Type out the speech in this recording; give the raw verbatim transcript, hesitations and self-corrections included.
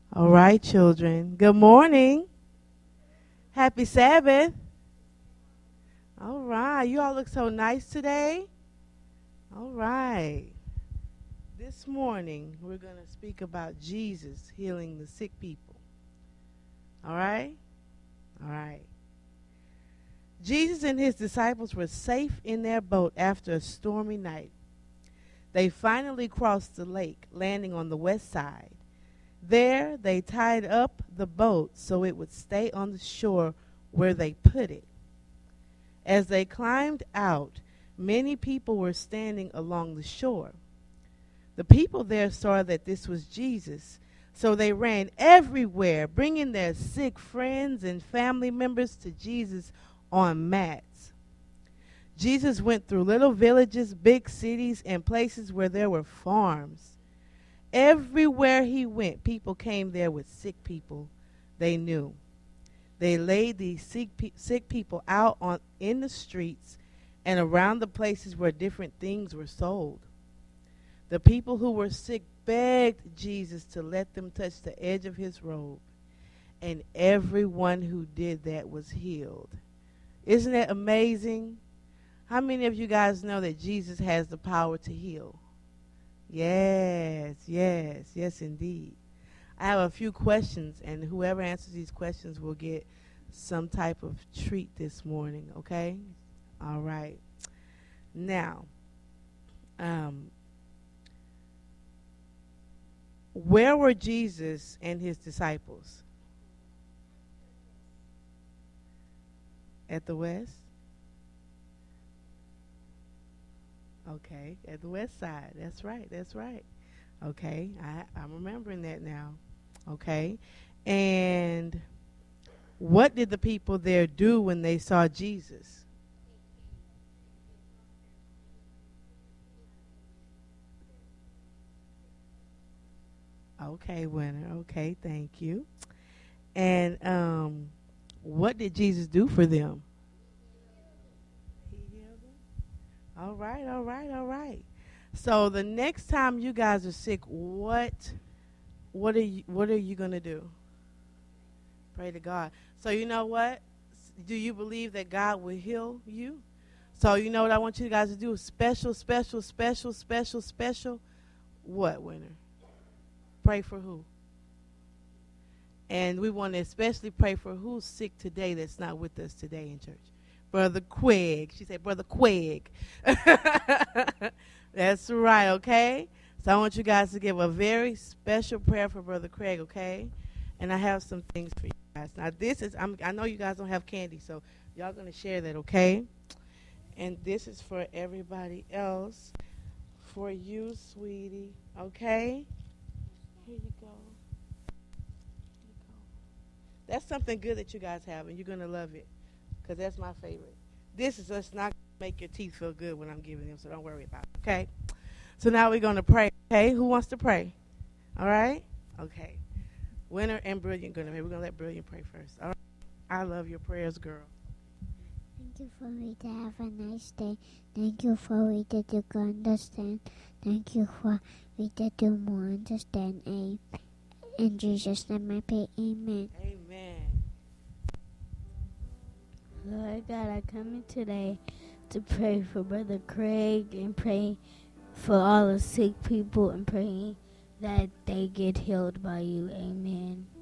All right, children. Good morning. Happy Sabbath. All right. You all look so nice today. All right. This morning, we're going to speak about Jesus healing the sick people. All right? All right. Jesus and his disciples were safe in their boat after a stormy night. They finally crossed the lake, landing on the west side. There, they tied up the boat so it would stay on the shore where they put it. As they climbed out, many people were standing along the shore. The people there saw that this was Jesus, so they ran everywhere, bringing their sick friends and family members to Jesus on mats. Jesus went through little villages, big cities, and places where there were farms. Everywhere he went, people came there with sick people they knew. They laid these sick, pe- sick people out on in the streets and around the places where different things were sold. The people who were sick begged Jesus to let them touch the edge of his robe, and everyone who did that was healed. Isn't that amazing? How many of you guys know that Jesus has the power to heal? Yes, yes, yes, indeed. I have a few questions, and whoever answers these questions will get some type of treat this morning, okay? All right. Now, um, where were Jesus and his disciples? At the west? Okay, at the west side. That's right, that's right. Okay, I, I'm remembering that now. Okay, and what did the people there do when they saw Jesus? Okay, Winner. Okay, thank you. And um, what did Jesus do for them? All right, all right, all right. So the next time you guys are sick, what what are you what are you going to do? Pray to God. So you know what? Do you believe that God will heal you? So you know what I want you guys to do? Special, special, special, special, special. What, Winner? Pray for who? And we want to especially pray for who's sick today that's not with us today in church. Brother Quig. She said, Brother Quig. That's right, okay? So I want you guys to give a very special prayer for Brother Craig, okay? And I have some things for you guys. Now, this is, I'm, I know you guys don't have candy, so y'all going to share that, okay? And this is for everybody else. For you, sweetie, okay? Here you go. Here you go. That's something good that you guys have, and you're going to love it. Because that's my favorite. This is just not make your teeth feel good when I'm giving them, so don't worry about it, okay? So now we're going to pray, okay? Who wants to pray? All right? Okay. Winner and Brilliant going to pray. We're going to let Brilliant pray first. All right? I love your prayers, girl. Thank you for me to have a nice day. Thank you for me to do understand. Thank you for me to do more understand. Amen. In Jesus' name I pray, amen. Amen. Lord God, I come in today to pray for Brother Craig and pray for all the sick people and pray that they get healed by you. Amen.